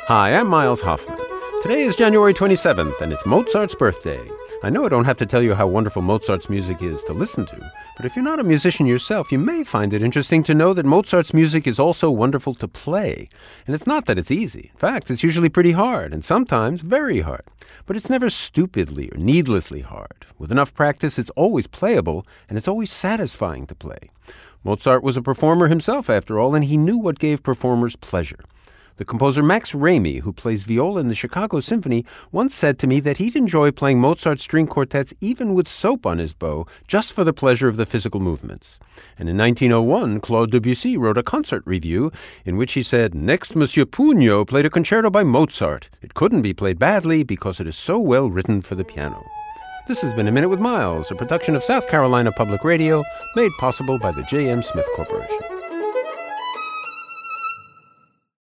Hi, I'm Miles Hoffman. Today is January 27th, and it's Mozart's birthday. I know I don't have to tell you how wonderful Mozart's music is to listen to, but if you're not a musician yourself, you may find it interesting to know that Mozart's music is also wonderful to play. And it's not that it's easy. In fact, it's usually pretty hard, and sometimes very hard. But it's never stupidly or needlessly hard. With enough practice, it's always playable, and it's always satisfying to play. Mozart was a performer himself, after all, and he knew what gave performers pleasure. The composer Max Ramey, who plays viola in the Chicago Symphony, once said to me that he'd enjoy playing Mozart string quartets even with soap on his bow, just for the pleasure of the physical movements. And in 1901, Claude Debussy wrote a concert review in which he said, "Next, Monsieur Pugno played a concerto by Mozart. It couldn't be played badly because it is so well written for the piano." This has been A Minute with Miles, a production of South Carolina Public Radio, made possible by the J.M. Smith Corporation.